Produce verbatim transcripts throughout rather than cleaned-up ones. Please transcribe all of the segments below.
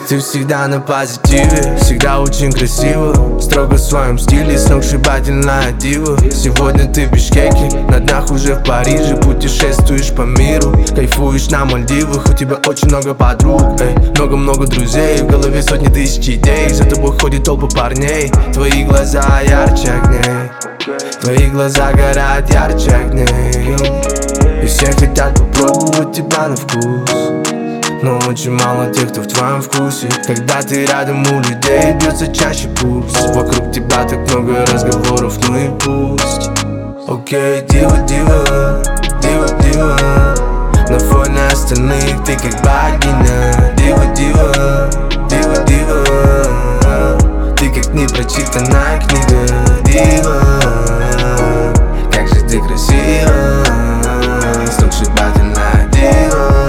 Ты всегда на позитиве, всегда очень красиво, строго в своем стиле, сногсшибательная дива. Сегодня ты в Бишкеке, на днях уже в Париже. Путешествуешь по миру, кайфуешь на Мальдивах. У тебя очень много подруг, много-много друзей. В голове сотни тысяч идей, за тобой ходит толпа парней. Твои глаза ярче огней, твои глаза горят ярче огней. И все хотят попробовать тебя на вкус, но очень мало тех, кто в твоем вкусе. Когда ты рядом, у людей бьется чаще пульс. Вокруг тебя так много разговоров, ну и пусть. Окей, дива, дива, дива, дива. На фоне остальных ты как богиня. Дива, дива, дива, дива. Ты как непрочитанная книга. Дива, как же ты красива, сногсшибательная дива.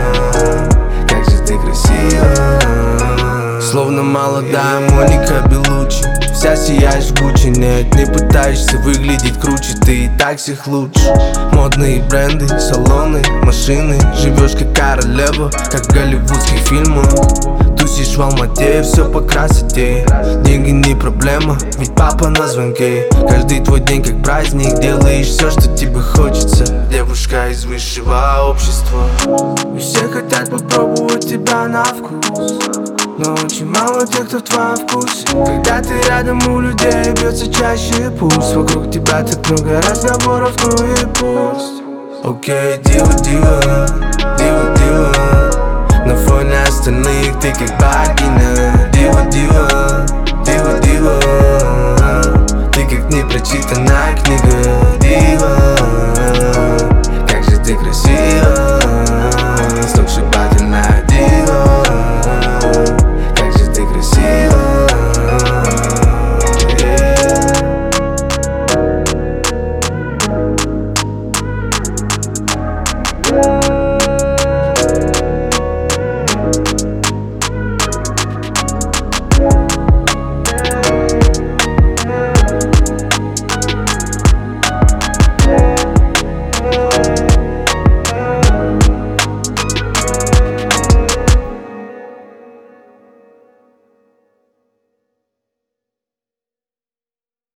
Словно молодая Моника Белуччи, вся сияешь в Гуччи. Нет, не пытаешься выглядеть круче, ты и так всех лучше. Модные бренды, салоны, машины. Живешь как королева, как в голливудских фильмах. Тусишь в Алмате, все по красоте. Деньги не проблема, ведь папа на звонке. Каждый твой день как праздник, делаешь все, что тебе хочется. Девушка из высшего общества, и все хотят попробовать тебя на вкус, но очень мало тех, кто в твоем вкусе. Когда ты рядом, у людей бьется чаще пульс. Вокруг тебя так много разговоров, ну и пусть. Окей, дива, дива, дива, дива. На фоне остальных ты как богиня. Дива, дива, дива, дива. Ты как непрочитанная книга.